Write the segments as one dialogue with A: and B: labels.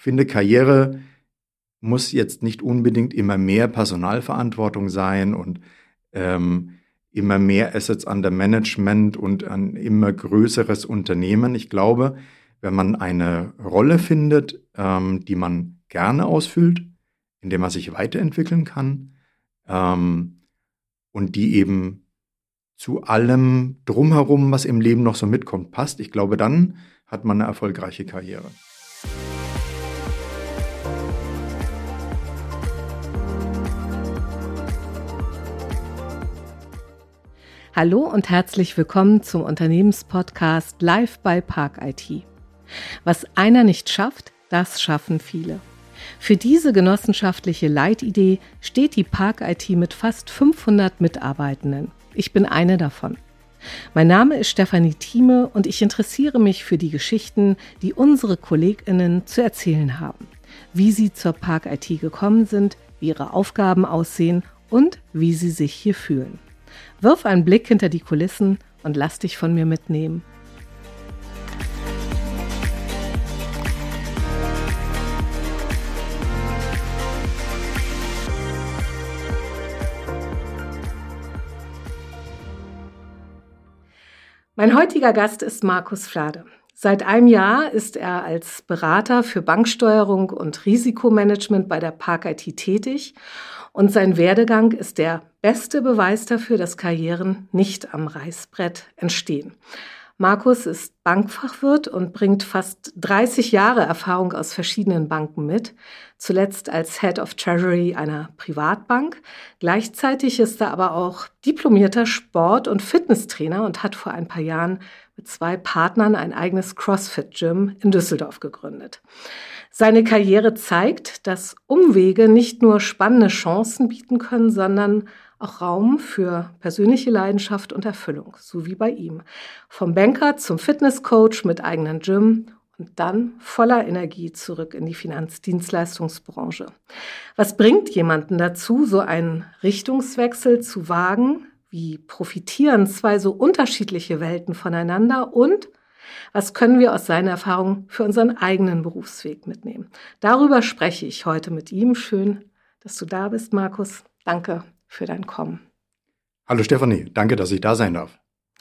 A: finde, Karriere muss jetzt nicht unbedingt immer mehr Personalverantwortung sein und immer mehr Assets under Management und ein immer größeres Unternehmen. Ich glaube, wenn man eine Rolle findet, die man gerne ausfüllt, in der man sich weiterentwickeln kann, und die eben zu allem drumherum, was im Leben noch so mitkommt, passt, ich glaube, dann hat man eine erfolgreiche Karriere.
B: Hallo und herzlich willkommen zum Unternehmenspodcast Live bei Park IT. Was einer nicht schafft, das schaffen viele. Für diese genossenschaftliche Leitidee steht die Park IT mit fast 500 Mitarbeitenden. Ich bin eine davon. Mein Name ist Stefanie Thieme und ich interessiere mich für die Geschichten, die unsere KollegInnen zu erzählen haben. Wie sie zur Park IT gekommen sind, wie ihre Aufgaben aussehen und wie sie sich hier fühlen. Wirf einen Blick hinter die Kulissen und lass dich von mir mitnehmen. Mein heutiger Gast ist Markus Flade. Seit einem Jahr ist er als Berater für Banksteuerung und Risikomanagement bei der Park IT tätig und sein Werdegang ist der beste Beweis dafür, dass Karrieren nicht am Reißbrett entstehen. Markus ist Bankfachwirt und bringt fast 30 Jahre Erfahrung aus verschiedenen Banken mit, zuletzt als Head of Treasury einer Privatbank. Gleichzeitig ist er aber auch diplomierter Sport- und Fitnesstrainer und hat vor ein paar Jahren mit 2 Partnern ein eigenes CrossFit-Gym in Düsseldorf gegründet. Seine Karriere zeigt, dass Umwege nicht nur spannende Chancen bieten können, sondern auch Raum für persönliche Leidenschaft und Erfüllung, so wie bei ihm. Vom Banker zum Fitnesscoach mit eigenem Gym und dann voller Energie zurück in die Finanzdienstleistungsbranche. Was bringt jemanden dazu, so einen Richtungswechsel zu wagen? Wie profitieren 2 so unterschiedliche Welten voneinander? Und was können wir aus seiner Erfahrung für unseren eigenen Berufsweg mitnehmen? Darüber spreche ich heute mit ihm. Schön, dass du da bist, Markus. Danke für dein Kommen.
A: Hallo Stefanie, danke, dass ich da sein darf.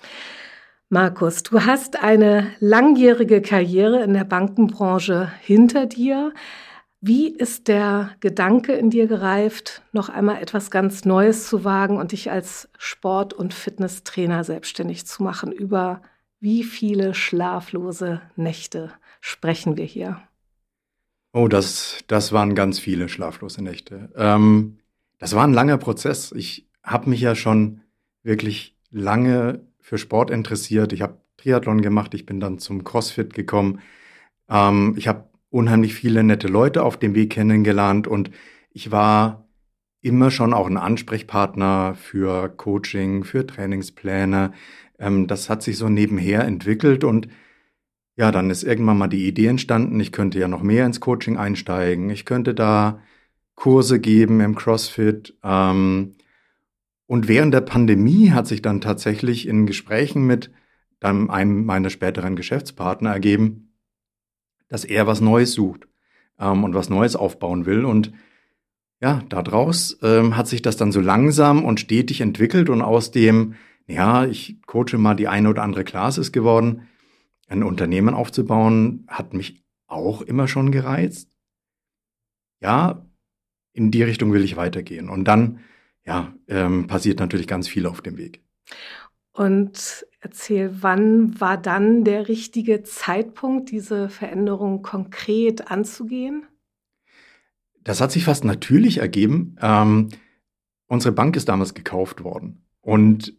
B: Markus, du hast eine langjährige Karriere in der Bankenbranche hinter dir. Wie ist der Gedanke in dir gereift, noch einmal etwas ganz Neues zu wagen und dich als Sport- und Fitnesstrainer selbstständig zu machen? Über wie viele schlaflose Nächte sprechen wir hier?
A: Oh, das waren ganz viele schlaflose Nächte. Das war ein langer Prozess. Ich habe mich ja schon wirklich lange für Sport interessiert. Ich habe Triathlon gemacht, ich bin dann zum CrossFit gekommen. Ich habe unheimlich viele nette Leute auf dem Weg kennengelernt und ich war immer schon auch ein Ansprechpartner für Coaching, für Trainingspläne. Das hat sich so nebenher entwickelt und ja, dann ist irgendwann mal die Idee entstanden, ich könnte ja noch mehr ins Coaching einsteigen. Ich könnte da Kurse geben im CrossFit. Und während der Pandemie hat sich dann tatsächlich in Gesprächen mit dann einem meiner späteren Geschäftspartner ergeben, dass er was Neues sucht und was Neues aufbauen will. Und ja, daraus hat sich das dann so langsam und stetig entwickelt und aus dem, ja, ich coache mal die eine oder andere Class ist geworden, ein Unternehmen aufzubauen, hat mich auch immer schon gereizt. Ja, in die Richtung will ich weitergehen. Und dann, ja, passiert natürlich ganz viel auf dem Weg.
B: Und erzähl, wann war dann der richtige Zeitpunkt, diese Veränderung konkret anzugehen?
A: Das hat sich fast natürlich ergeben. Unsere Bank ist damals gekauft worden. Und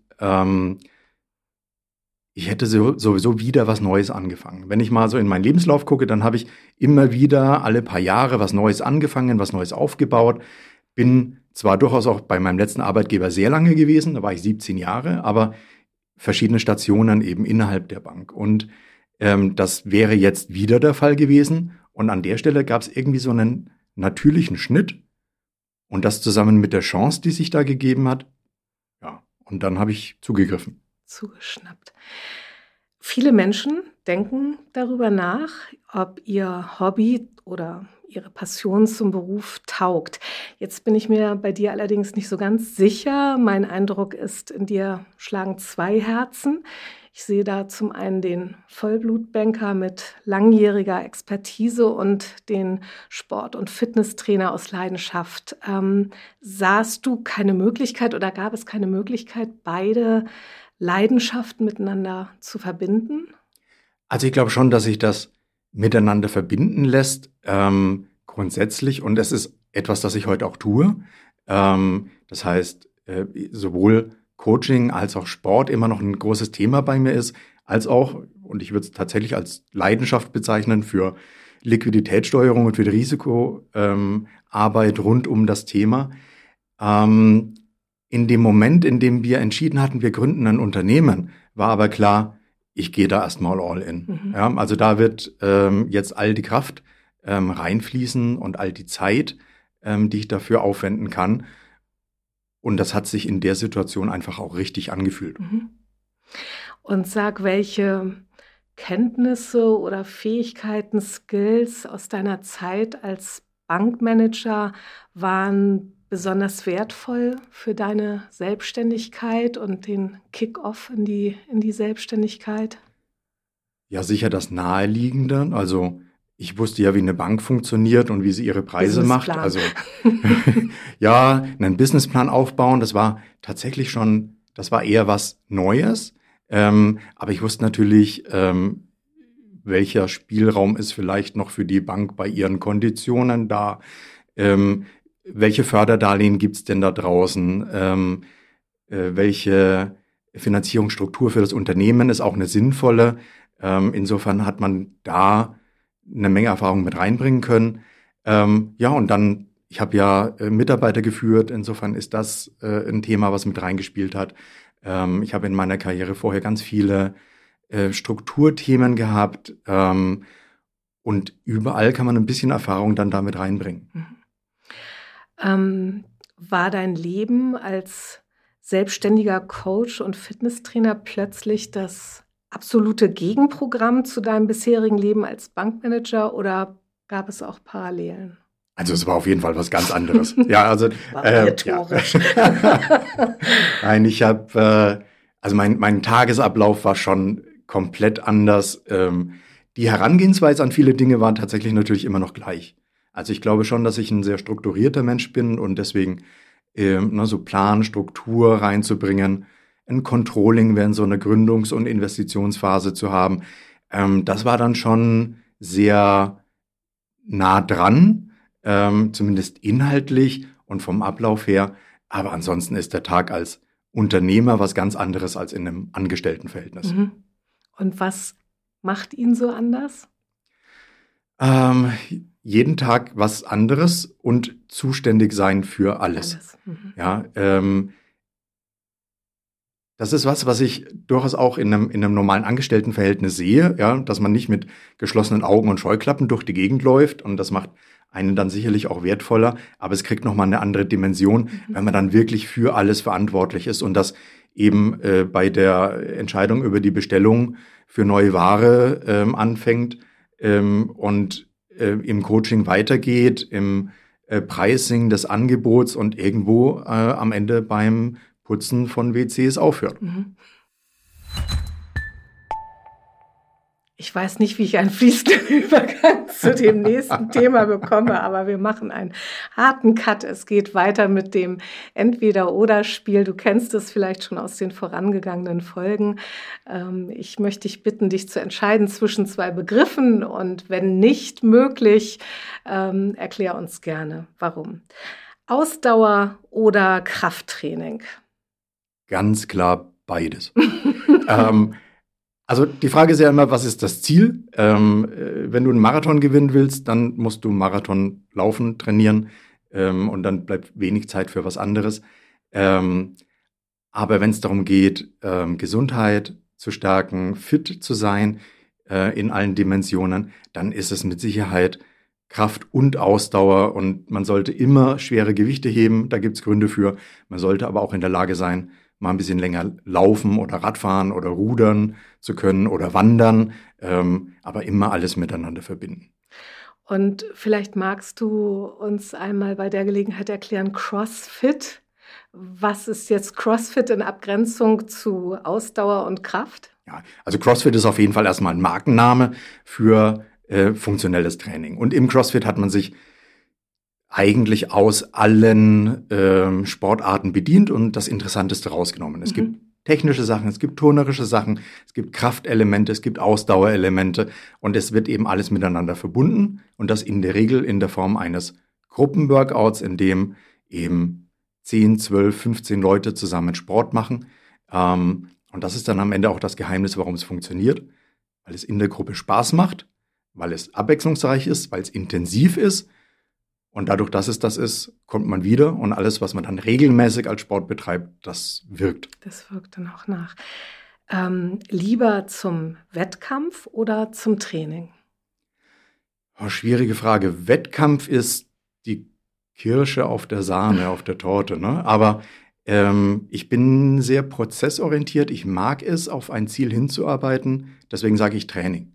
A: ich hätte sowieso wieder was Neues angefangen. Wenn ich mal so in meinen Lebenslauf gucke, dann habe ich immer wieder alle paar Jahre was Neues angefangen, was Neues aufgebaut. Bin zwar durchaus auch bei meinem letzten Arbeitgeber sehr lange gewesen, da war ich 17 Jahre, aber verschiedene Stationen eben innerhalb der Bank. Und das wäre jetzt wieder der Fall gewesen. Und an der Stelle gab es irgendwie so einen natürlichen Schnitt. Und das zusammen mit der Chance, die sich da gegeben hat. Ja, und dann habe ich zugegriffen.
B: Zugeschnappt. Viele Menschen denken darüber nach, ob ihr Hobby oder ihre Passion zum Beruf taugt. Jetzt bin ich mir bei dir allerdings nicht so ganz sicher. Mein Eindruck ist, in dir schlagen 2 Herzen. Ich sehe da zum einen den Vollblutbanker mit langjähriger Expertise und den Sport- und Fitnesstrainer aus Leidenschaft. Sahst du keine Möglichkeit oder gab es keine Möglichkeit, beide Leidenschaften miteinander zu verbinden?
A: Also ich glaube schon, dass sich das miteinander verbinden lässt, grundsätzlich. Und es ist etwas, das ich heute auch tue. Das heißt, sowohl Coaching als auch Sport immer noch ein großes Thema bei mir ist, als auch, und ich würde es tatsächlich als Leidenschaft bezeichnen, für Liquiditätssteuerung und für die Risikoarbeit rund um das Thema. In dem Moment, in dem wir entschieden hatten, wir gründen ein Unternehmen, war aber klar, ich gehe da erstmal all in. Ja, also da wird jetzt all die Kraft reinfließen und all die Zeit, die ich dafür aufwenden kann. Und das hat sich in der Situation einfach auch richtig angefühlt.
B: Und sag, welche Kenntnisse oder Fähigkeiten, Skills aus deiner Zeit als Bankmanager waren besonders wertvoll für deine Selbstständigkeit und den Kick-off in die Selbstständigkeit?
A: Ja, sicher das Naheliegende. Also ich wusste ja, wie eine Bank funktioniert und wie sie ihre Preise macht. Also ja, einen Businessplan aufbauen, das war tatsächlich schon, das war eher was Neues. Aber ich wusste natürlich, welcher Spielraum ist vielleicht noch für die Bank bei ihren Konditionen da. Welche Förderdarlehen gibt's denn da draußen? Welche Finanzierungsstruktur für das Unternehmen ist auch eine sinnvolle? Insofern hat man da eine Menge Erfahrung mit reinbringen können. Ja, und dann, ich habe ja Mitarbeiter geführt, insofern ist das ein Thema, was mit reingespielt hat. Ich habe in meiner Karriere vorher ganz viele Strukturthemen gehabt und überall kann man ein bisschen Erfahrung dann damit reinbringen.
B: War dein Leben als selbstständiger Coach und Fitnesstrainer plötzlich das absolute Gegenprogramm zu deinem bisherigen Leben als Bankmanager oder gab es auch Parallelen?
A: Also es war auf jeden Fall was ganz anderes. Ja, also
B: rhetorisch.
A: Ja. Nein, ich habe also mein Tagesablauf war schon komplett anders. Die Herangehensweise an viele Dinge war tatsächlich natürlich immer noch gleich. Also ich glaube schon, dass ich ein sehr strukturierter Mensch bin und deswegen so Plan, Struktur reinzubringen, ein Controlling während so einer Gründungs- und Investitionsphase zu haben. Das war dann schon sehr nah dran, zumindest inhaltlich und vom Ablauf her. Aber ansonsten ist der Tag als Unternehmer was ganz anderes als in einem Angestelltenverhältnis.
B: Und was macht ihn so anders?
A: Jeden Tag was anderes und zuständig sein für alles. Ja, das ist was ich durchaus auch in einem normalen Angestelltenverhältnis sehe, ja, dass man nicht mit geschlossenen Augen und Scheuklappen durch die Gegend läuft und das macht einen dann sicherlich auch wertvoller, aber es kriegt nochmal eine andere Dimension, wenn man dann wirklich für alles verantwortlich ist und das eben bei der Entscheidung über die Bestellung für neue Ware anfängt und im Coaching weitergeht, im Pricing des Angebots und irgendwo am Ende beim Putzen von WCs aufhört.
B: Ich weiß nicht, wie ich einen fließenden Übergang zu dem nächsten Thema bekomme, aber wir machen einen harten Cut. Es geht weiter mit dem Entweder-oder-Spiel. Du kennst es vielleicht schon aus den vorangegangenen Folgen. Ich möchte dich bitten, dich zu entscheiden zwischen 2 Begriffen und wenn nicht möglich, erklär uns gerne, warum. Ausdauer oder Krafttraining?
A: Ganz klar beides. Also die Frage ist ja immer, was ist das Ziel? Wenn du einen Marathon gewinnen willst, dann musst du Marathon laufen, trainieren und dann bleibt wenig Zeit für was anderes. Aber wenn es darum geht, Gesundheit zu stärken, fit zu sein in allen Dimensionen, dann ist es mit Sicherheit Kraft und Ausdauer und man sollte immer schwere Gewichte heben, da gibt's Gründe für. Man sollte aber auch in der Lage sein, mal ein bisschen länger laufen oder Radfahren oder rudern zu können oder wandern, aber immer alles miteinander verbinden.
B: Und vielleicht magst du uns einmal bei der Gelegenheit erklären, CrossFit. Was ist jetzt CrossFit in Abgrenzung zu Ausdauer und Kraft?
A: Ja, also CrossFit ist auf jeden Fall erstmal ein Markenname für funktionelles Training. Und im CrossFit hat man sich eigentlich aus allen Sportarten bedient und das Interessanteste rausgenommen. Es gibt technische Sachen, es gibt turnerische Sachen, es gibt Kraftelemente, es gibt Ausdauerelemente und es wird eben alles miteinander verbunden und das in der Regel in der Form eines Gruppenworkouts, in dem eben 10, 12, 15 Leute zusammen Sport machen. Und das ist dann am Ende auch das Geheimnis, warum es funktioniert, weil es in der Gruppe Spaß macht, weil es abwechslungsreich ist, weil es intensiv ist. Und dadurch, dass es das ist, kommt man wieder und alles, was man dann regelmäßig als Sport betreibt, das wirkt.
B: Das wirkt dann auch nach. Lieber zum Wettkampf oder zum Training?
A: Oh, schwierige Frage. Wettkampf ist die Kirsche auf der Sahne, auf der Torte, ne? Aber ich bin sehr prozessorientiert. Ich mag es, auf ein Ziel hinzuarbeiten. Deswegen sage ich Training.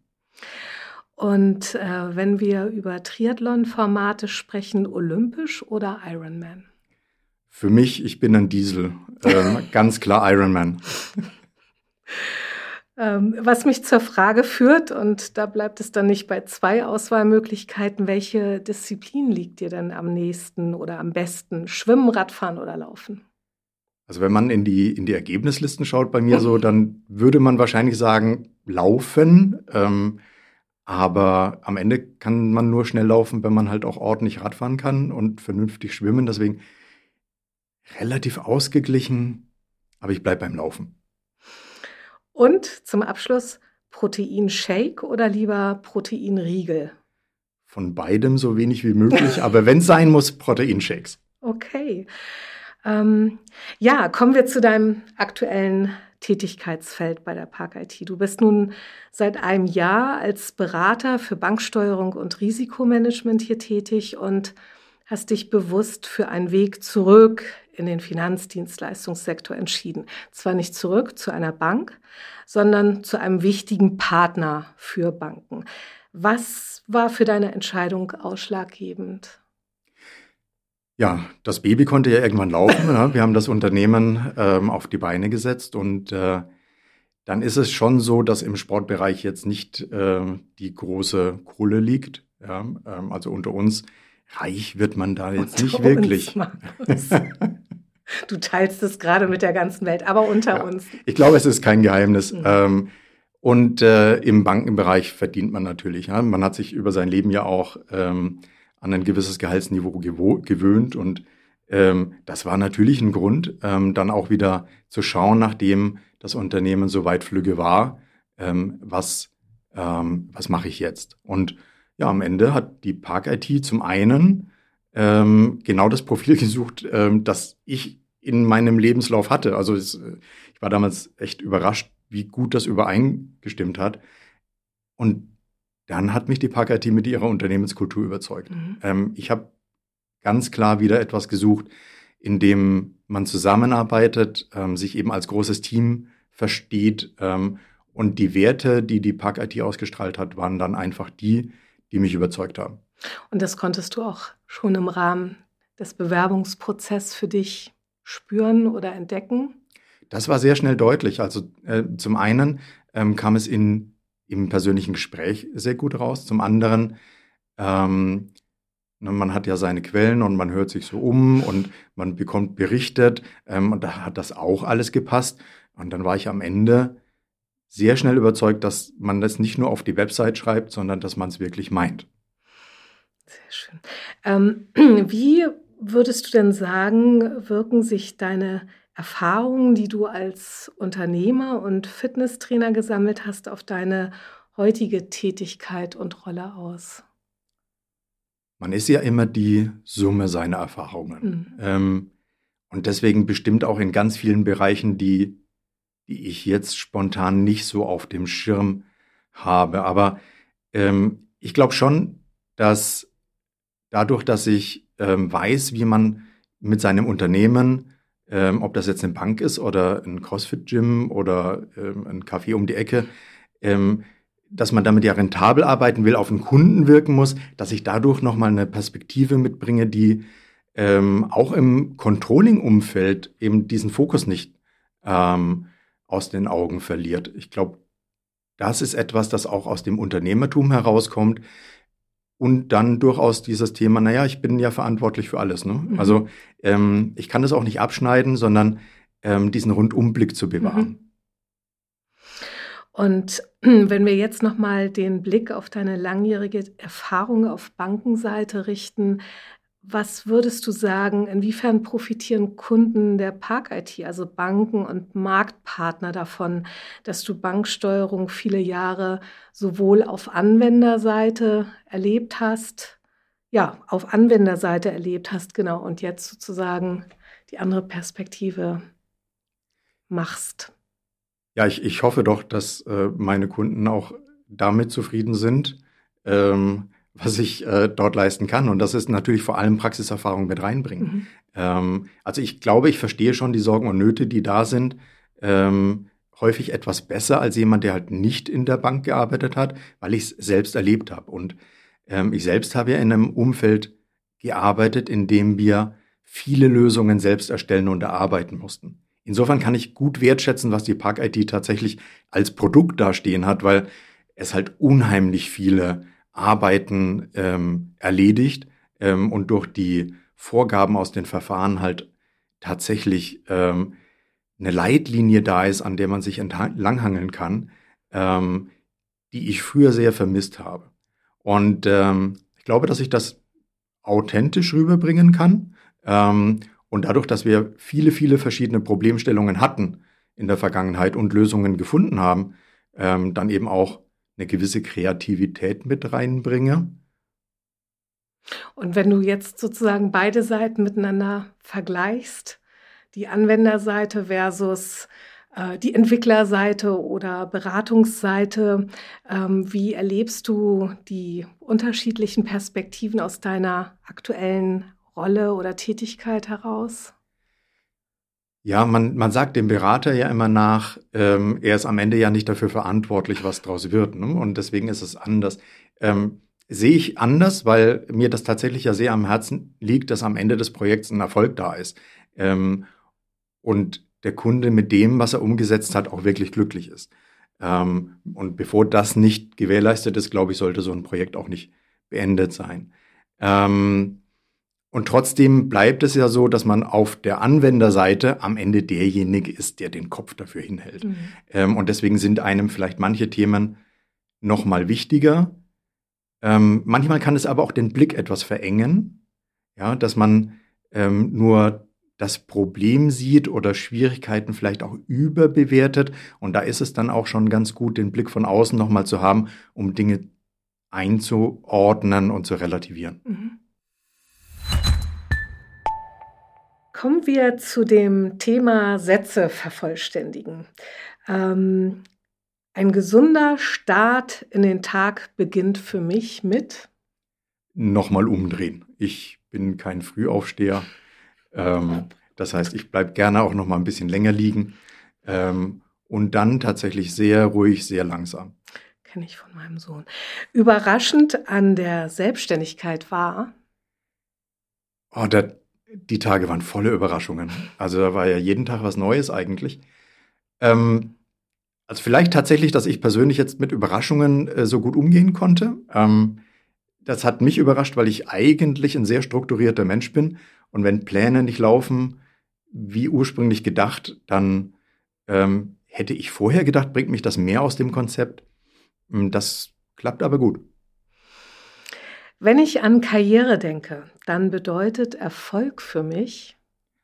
B: Und wenn wir über Triathlon-Formate sprechen, olympisch oder Ironman?
A: Für mich, ich bin ein Diesel. Ganz klar Ironman.
B: Was mich zur Frage führt, und da bleibt es dann nicht bei 2 Auswahlmöglichkeiten, welche Disziplin liegt dir denn am nächsten oder am besten? Schwimmen, Radfahren oder Laufen?
A: Also wenn man in die Ergebnislisten schaut bei mir so, dann würde man wahrscheinlich sagen, Laufen. Aber am Ende kann man nur schnell laufen, wenn man halt auch ordentlich Radfahren kann und vernünftig schwimmen. Deswegen relativ ausgeglichen, aber ich bleibe beim Laufen.
B: Und zum Abschluss Proteinshake oder lieber Proteinriegel?
A: Von beidem so wenig wie möglich, aber wenn es sein muss, Proteinshakes.
B: Okay. Ja, kommen wir zu deinem aktuellen Tätigkeitsfeld bei der Park IT. Du bist nun seit einem Jahr als Berater für Banksteuerung und Risikomanagement hier tätig und hast dich bewusst für einen Weg zurück in den Finanzdienstleistungssektor entschieden. Zwar nicht zurück zu einer Bank, sondern zu einem wichtigen Partner für Banken. Was war für deine Entscheidung ausschlaggebend?
A: Ja, das Baby konnte ja irgendwann laufen. Ne? Wir haben das Unternehmen auf die Beine gesetzt und dann ist es schon so, dass im Sportbereich jetzt nicht die große Kohle liegt. Ja? Also unter uns, reich wird man da jetzt nicht wirklich.
B: Du teilst es gerade mit der ganzen Welt, aber unter uns.
A: Ich glaube, es ist kein Geheimnis. Und im Bankenbereich verdient man natürlich. Ja? Man hat sich über sein Leben ja auch an ein gewisses Gehaltsniveau gewöhnt. Und das war natürlich ein Grund, dann auch wieder zu schauen, nachdem das Unternehmen so weit flügge war, was mache ich jetzt? Und ja, am Ende hat die Park IT zum einen genau das Profil gesucht, das ich in meinem Lebenslauf hatte. Also ich war damals echt überrascht, wie gut das übereingestimmt hat. Und dann hat mich die Park IT mit ihrer Unternehmenskultur überzeugt. Ich habe ganz klar wieder etwas gesucht, in dem man zusammenarbeitet, sich eben als großes Team versteht. Und die Werte, die die Park IT ausgestrahlt hat, waren dann einfach die mich überzeugt haben.
B: Und das konntest du auch schon im Rahmen des Bewerbungsprozesses für dich spüren oder entdecken?
A: Das war sehr schnell deutlich. Also zum einen kam es im persönlichen Gespräch sehr gut raus. Zum anderen, man hat ja seine Quellen und man hört sich so um und man bekommt berichtet. Und da hat das auch alles gepasst. Und dann war ich am Ende sehr schnell überzeugt, dass man das nicht nur auf die Website schreibt, sondern dass man es wirklich meint.
B: Sehr schön. Wie würdest du denn sagen, wirken sich deine Erfahrungen, die du als Unternehmer und Fitnesstrainer gesammelt hast, auf deine heutige Tätigkeit und Rolle aus?
A: Man ist ja immer die Summe seiner Erfahrungen. Und deswegen bestimmt auch in ganz vielen Bereichen, die ich jetzt spontan nicht so auf dem Schirm habe. Aber ich glaube schon, dass dadurch, dass ich weiß, wie man mit seinem Unternehmen ob das jetzt eine Bank ist oder ein CrossFit-Gym oder ein Café um die Ecke, dass man damit ja rentabel arbeiten will, auf den Kunden wirken muss, dass ich dadurch nochmal eine Perspektive mitbringe, die auch im Controlling-Umfeld eben diesen Fokus nicht aus den Augen verliert. Ich glaube, das ist etwas, das auch aus dem Unternehmertum herauskommt und dann durchaus dieses Thema, naja, ich bin ja verantwortlich für alles. Ne? Mhm. Also ich kann das auch nicht abschneiden, sondern diesen Rundumblick zu bewahren.
B: Mhm. Und wenn wir jetzt nochmal den Blick auf deine langjährige Erfahrung auf Bankenseite richten, was würdest du sagen, inwiefern profitieren Kunden der Park-IT, also Banken und Marktpartner davon, dass du Banksteuerung viele Jahre sowohl auf Anwenderseite erlebt hast, genau, und jetzt sozusagen die andere Perspektive machst?
A: Ja, ich hoffe doch, dass meine Kunden auch damit zufrieden sind, was ich dort leisten kann. Und das ist natürlich vor allem Praxiserfahrung mit reinbringen. Also ich glaube, ich verstehe schon die Sorgen und Nöte, die da sind, häufig etwas besser als jemand, der halt nicht in der Bank gearbeitet hat, weil ich es selbst erlebt habe. Und ich selbst habe ja in einem Umfeld gearbeitet, in dem wir viele Lösungen selbst erstellen und erarbeiten mussten. Insofern kann ich gut wertschätzen, was die Park-IT tatsächlich als Produkt dastehen hat, weil es halt unheimlich viele Arbeiten erledigt und durch die Vorgaben aus den Verfahren halt tatsächlich eine Leitlinie da ist, an der man sich entlanghangeln kann, die ich früher sehr vermisst habe. Und ich glaube, dass ich das authentisch rüberbringen kann. Und dadurch, dass wir viele, viele verschiedene Problemstellungen hatten in der Vergangenheit und Lösungen gefunden haben, dann eben auch eine gewisse Kreativität mit reinbringe.
B: Und wenn du jetzt sozusagen beide Seiten miteinander vergleichst, die Anwenderseite versus die Entwicklerseite oder Beratungsseite, wie erlebst du die unterschiedlichen Perspektiven aus deiner aktuellen Rolle oder Tätigkeit heraus?
A: Ja, man sagt dem Berater ja immer nach, er ist am Ende ja nicht dafür verantwortlich, was draus wird. Ne? Und deswegen ist es anders. Sehe ich anders, weil mir das tatsächlich ja sehr am Herzen liegt, dass am Ende des Projekts ein Erfolg da ist. Und der Kunde mit dem, was er umgesetzt hat, auch wirklich glücklich ist. Und bevor das nicht gewährleistet ist, glaube ich, sollte so ein Projekt auch nicht beendet sein. Und trotzdem bleibt es ja so, dass man auf der Anwenderseite am Ende derjenige ist, der den Kopf dafür hinhält. Und deswegen sind einem vielleicht manche Themen noch mal wichtiger. Manchmal kann es aber auch den Blick etwas verengen, ja, dass man nur das Problem sieht oder Schwierigkeiten vielleicht auch überbewertet. Und da ist es dann auch schon ganz gut, den Blick von außen noch mal zu haben, um Dinge einzuordnen und zu relativieren.
B: Kommen wir zu dem Thema Sätze vervollständigen. Ein gesunder Start in den Tag beginnt für mich mit?
A: Nochmal umdrehen. Ich bin kein Frühaufsteher. Das heißt, ich bleibe gerne auch noch mal ein bisschen länger liegen. Und dann tatsächlich sehr ruhig, sehr langsam.
B: Kenne ich von meinem Sohn. Überraschend an der Selbstständigkeit war?
A: Oh, die Tage waren volle Überraschungen. Also da war ja jeden Tag was Neues eigentlich. Also vielleicht tatsächlich, dass ich persönlich jetzt mit Überraschungen so gut umgehen konnte. Das hat mich überrascht, weil ich eigentlich ein sehr strukturierter Mensch bin. Und wenn Pläne nicht laufen, wie ursprünglich gedacht, dann hätte ich vorher gedacht, bringt mich das mehr aus dem Konzept. Das klappt aber gut.
B: Wenn ich an Karriere denke, dann bedeutet Erfolg für mich,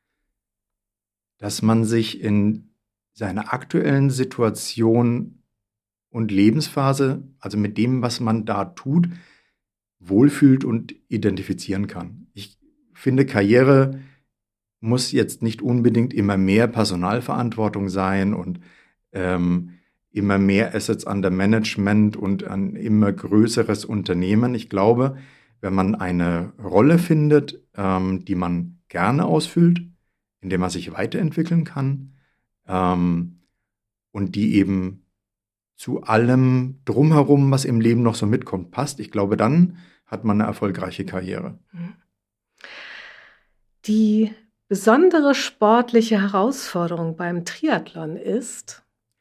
A: dass man sich in seiner aktuellen Situation und Lebensphase, also mit dem, was man da tut, wohlfühlt und identifizieren kann. Ich finde, Karriere muss jetzt nicht unbedingt immer mehr Personalverantwortung sein und immer mehr Assets under Management und ein immer größeres Unternehmen. Ich glaube, wenn man eine Rolle findet, die man gerne ausfüllt, in der man sich weiterentwickeln kann und die eben zu allem drumherum, was im Leben noch so mitkommt, passt. Ich glaube, dann hat man eine erfolgreiche Karriere.
B: Die besondere sportliche Herausforderung beim Triathlon ist?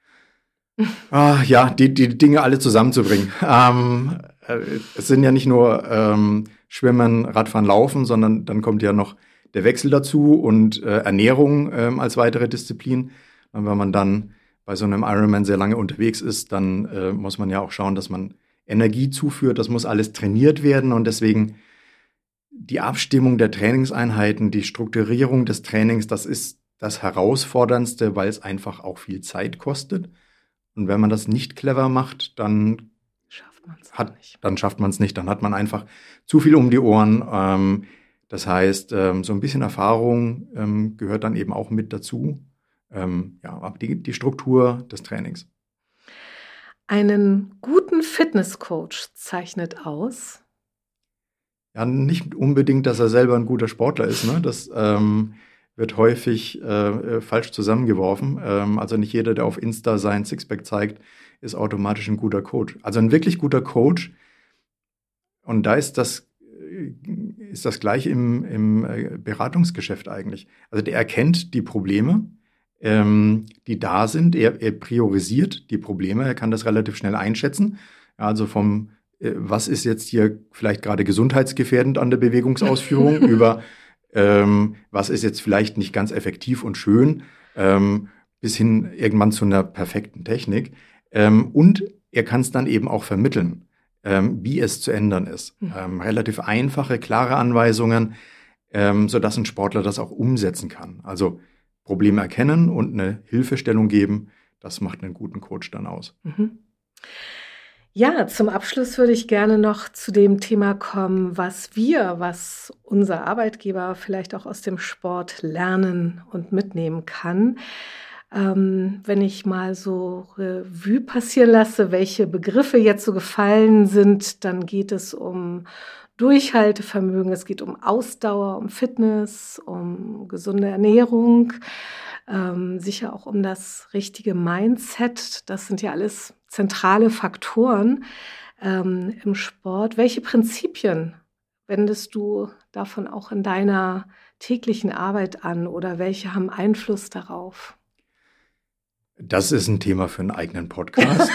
A: Ja, die Dinge alle zusammenzubringen. Es sind ja nicht nur Schwimmen, Radfahren, Laufen, sondern dann kommt ja noch der Wechsel dazu und Ernährung als weitere Disziplin. Und wenn man dann bei so einem Ironman sehr lange unterwegs ist, dann muss man ja auch schauen, dass man Energie zuführt. Das muss alles trainiert werden und deswegen die Abstimmung der Trainingseinheiten, die Strukturierung des Trainings, das ist das Herausforderndste, weil es einfach auch viel Zeit kostet. Und wenn man das nicht clever macht, dann schafft man es nicht. Dann hat man einfach zu viel um die Ohren. Das heißt, so ein bisschen Erfahrung gehört dann eben auch mit dazu. Aber die Struktur des Trainings.
B: Einen guten Fitnesscoach zeichnet aus?
A: Ja, nicht unbedingt, dass er selber ein guter Sportler ist. Ne? Das wird häufig falsch zusammengeworfen. Also nicht jeder, der auf Insta sein Sixpack zeigt, ist automatisch ein guter Coach. Also ein wirklich guter Coach. Und da ist das gleich im Beratungsgeschäft eigentlich. Also der erkennt die Probleme, die da sind. Er priorisiert die Probleme. Er kann das relativ schnell einschätzen. Also vom was ist jetzt hier vielleicht gerade gesundheitsgefährdend an der Bewegungsausführung über was ist jetzt vielleicht nicht ganz effektiv und schön, bis hin irgendwann zu einer perfekten Technik. Und er kann es dann eben auch vermitteln, wie es zu ändern ist. Relativ einfache, klare Anweisungen, sodass ein Sportler das auch umsetzen kann. Also Probleme erkennen und eine Hilfestellung geben, das macht einen guten Coach dann aus.
B: Ja, zum Abschluss würde ich gerne noch zu dem Thema kommen, was unser Arbeitgeber vielleicht auch aus dem Sport lernen und mitnehmen kann. Wenn ich mal so Revue passieren lasse, welche Begriffe jetzt so gefallen sind, dann geht es um Durchhaltevermögen, es geht um Ausdauer, um Fitness, um gesunde Ernährung, sicher auch um das richtige Mindset. Das sind ja alles zentrale Faktoren im Sport. Welche Prinzipien wendest du davon auch in deiner täglichen Arbeit an oder welche haben Einfluss darauf?
A: Das ist ein Thema für einen eigenen Podcast.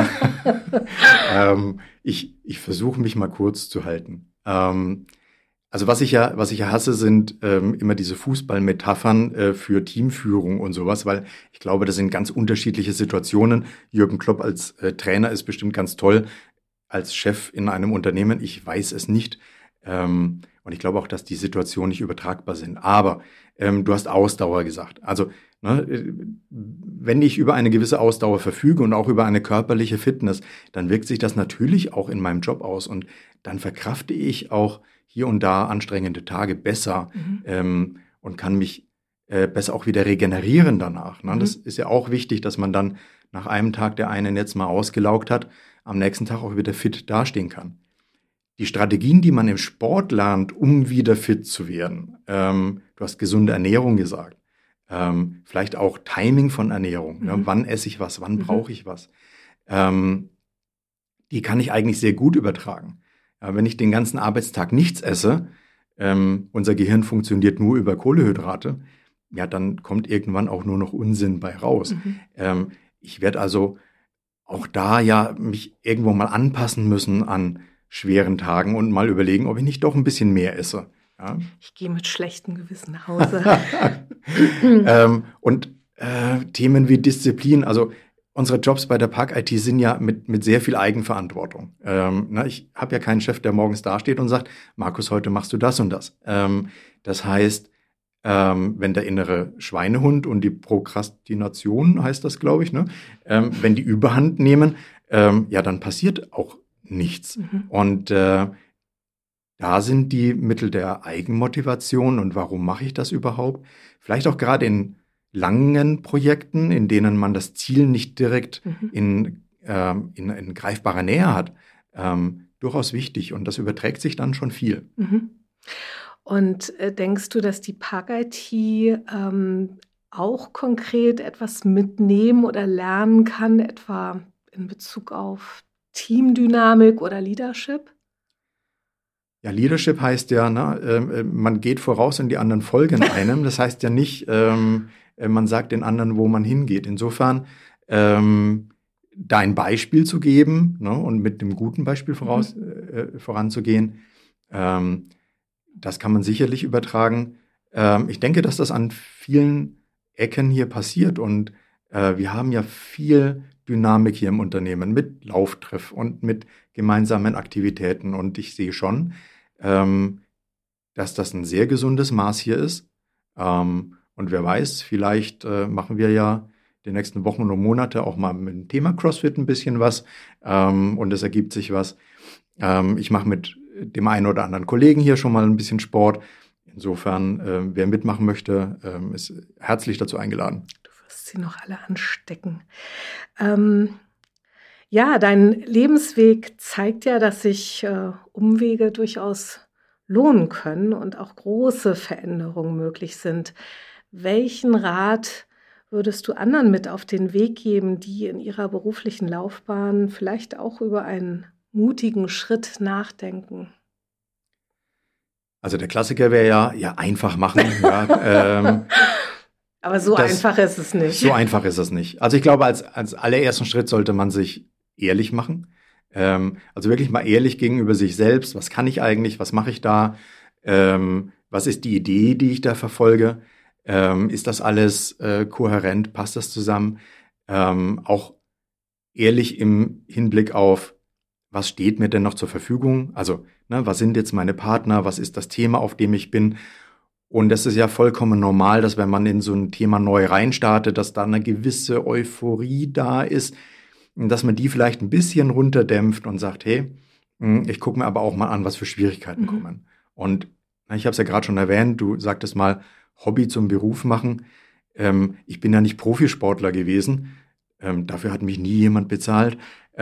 A: Ich versuche mich mal kurz zu halten. Also was ich ja hasse, sind immer diese Fußballmetaphern für Teamführung und sowas, weil ich glaube, das sind ganz unterschiedliche Situationen. Jürgen Klopp als Trainer ist bestimmt ganz toll, als Chef in einem Unternehmen. Ich weiß es nicht. Und ich glaube auch, dass die Situationen nicht übertragbar sind. Aber du hast Ausdauer gesagt. Also wenn ich über eine gewisse Ausdauer verfüge und auch über eine körperliche Fitness, dann wirkt sich das natürlich auch in meinem Job aus. Und dann verkrafte ich auch hier und da anstrengende Tage besser und kann mich besser auch wieder regenerieren danach. Ne? Das ist ja auch wichtig, dass man dann nach einem Tag, der einen jetzt mal ausgelaugt hat, am nächsten Tag auch wieder fit dastehen kann. Die Strategien, die man im Sport lernt, um wieder fit zu werden, du hast gesunde Ernährung gesagt, vielleicht auch Timing von Ernährung, ne? Wann esse ich was, wann brauche ich was, die kann ich eigentlich sehr gut übertragen. Wenn ich den ganzen Arbeitstag nichts esse, unser Gehirn funktioniert nur über Kohlenhydrate, ja, dann kommt irgendwann auch nur noch Unsinn bei raus. Ich werde also auch da ja mich irgendwo mal anpassen müssen an schweren Tagen und mal überlegen, ob ich nicht doch ein bisschen mehr esse. Ja?
B: Ich gehe mit schlechtem Gewissen nach Hause.
A: Themen wie Disziplin, also unsere Jobs bei der Park IT sind ja mit sehr viel Eigenverantwortung. Ich habe ja keinen Chef, der morgens dasteht und sagt, Markus, heute machst du das und das. Das heißt, wenn der innere Schweinehund und die Prokrastination, heißt das, glaube ich, ne? Wenn die Überhand nehmen, dann passiert auch nichts. Und da sind die Mittel der Eigenmotivation und warum mache ich das überhaupt? Vielleicht auch gerade in langen Projekten, in denen man das Ziel nicht direkt in greifbarer Nähe hat, durchaus wichtig und das überträgt sich dann schon viel.
B: Und denkst du, dass die Park-IT auch konkret etwas mitnehmen oder lernen kann, etwa in Bezug auf Teamdynamik oder Leadership?
A: Ja, Leadership heißt ja, man geht voraus und die anderen folgen einem. Das heißt ja nicht, man sagt den anderen, wo man hingeht. Insofern, da ein Beispiel zu geben, ne, und mit dem guten Beispiel voranzugehen, das kann man sicherlich übertragen. Ich denke, dass das an vielen Ecken hier passiert und wir haben ja viel Dynamik hier im Unternehmen mit Lauftreff und mit gemeinsamen Aktivitäten und ich sehe schon, dass das ein sehr gesundes Maß hier ist. Und wer weiß, vielleicht machen wir ja die nächsten Wochen und Monate auch mal mit dem Thema CrossFit ein bisschen was und es ergibt sich was. Ich mache mit dem einen oder anderen Kollegen hier schon mal ein bisschen Sport. Insofern, wer mitmachen möchte, ist herzlich dazu eingeladen.
B: Du wirst sie noch alle anstecken. Ja, dein Lebensweg zeigt ja, dass sich Umwege durchaus lohnen können und auch große Veränderungen möglich sind. Welchen Rat würdest du anderen mit auf den Weg geben, die in ihrer beruflichen Laufbahn vielleicht auch über einen mutigen Schritt nachdenken?
A: Also der Klassiker wäre ja einfach machen.
B: Aber so einfach ist es nicht.
A: So einfach ist es nicht. Also ich glaube, als allerersten Schritt sollte man sich ehrlich machen. Also wirklich mal ehrlich gegenüber sich selbst. Was kann ich eigentlich? Was mache ich da? Was ist die Idee, die ich da verfolge? Ist das alles kohärent? Passt das zusammen? Auch ehrlich im Hinblick auf, was steht mir denn noch zur Verfügung? Also, was sind jetzt meine Partner? Was ist das Thema, auf dem ich bin? Und es ist ja vollkommen normal, dass wenn man in so ein Thema neu reinstartet, dass da eine gewisse Euphorie da ist, dass man die vielleicht ein bisschen runterdämpft und sagt, hey, ich gucke mir aber auch mal an, was für Schwierigkeiten kommen. Und ich habe es ja gerade schon erwähnt, du sagtest mal, Hobby zum Beruf machen. Ich bin ja nicht Profisportler gewesen, dafür hat mich nie jemand bezahlt,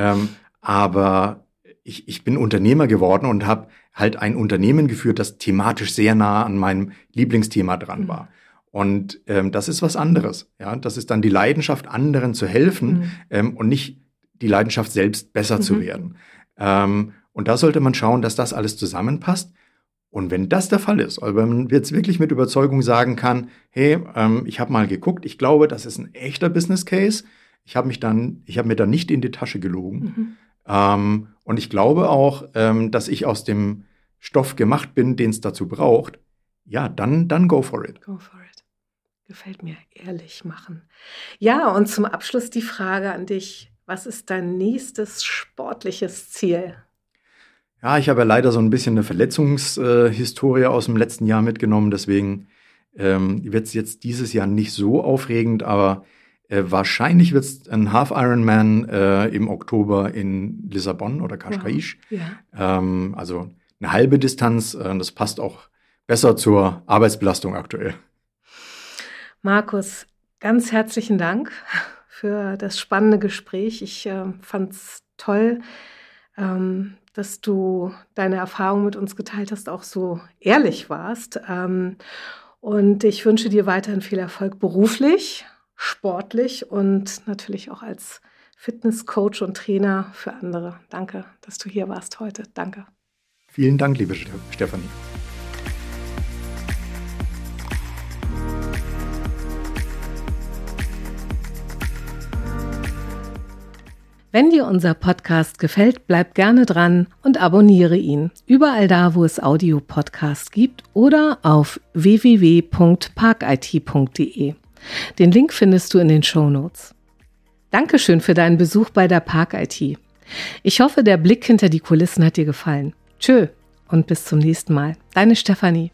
A: aber ich bin Unternehmer geworden und habe halt ein Unternehmen geführt, das thematisch sehr nah an meinem Lieblingsthema dran war. Und das ist was anderes. Ja, das ist dann die Leidenschaft, anderen zu helfen und nicht die Leidenschaft, selbst besser zu werden. Und da sollte man schauen, dass das alles zusammenpasst. Und wenn das der Fall ist, also wenn man jetzt wirklich mit Überzeugung sagen kann, hey, ich habe mal geguckt, ich glaube, das ist ein echter Business Case. Ich habe mir dann nicht in die Tasche gelogen. Und ich glaube auch, dass ich aus dem Stoff gemacht bin, den es dazu braucht. Ja, dann go for it.
B: Go for it. Gefällt mir, ehrlich machen. Ja, und zum Abschluss die Frage an dich. Was ist dein nächstes sportliches Ziel?
A: Ja, ich habe ja leider so ein bisschen eine Verletzungshistorie aus dem letzten Jahr mitgenommen. Deswegen wird es jetzt dieses Jahr nicht so aufregend, aber wahrscheinlich wird es ein Half-Ironman im Oktober in Lissabon oder Cascais.
B: Wow. Ja.
A: Also eine halbe Distanz. Das passt auch besser zur Arbeitsbelastung aktuell.
B: Markus, ganz herzlichen Dank für das spannende Gespräch. Ich fand es toll, dass du deine Erfahrungen mit uns geteilt hast, auch so ehrlich warst. Und ich wünsche dir weiterhin viel Erfolg beruflich, sportlich und natürlich auch als Fitnesscoach und Trainer für andere. Danke, dass du hier warst heute. Danke.
A: Vielen Dank, liebe Stefanie.
B: Wenn dir unser Podcast gefällt, bleib gerne dran und abonniere ihn. Überall da, wo es Audio-Podcasts gibt oder auf www.parkit.de. Den Link findest du in den Shownotes. Dankeschön für deinen Besuch bei der Park-IT. Ich hoffe, der Blick hinter die Kulissen hat dir gefallen. Tschö und bis zum nächsten Mal. Deine Stefanie.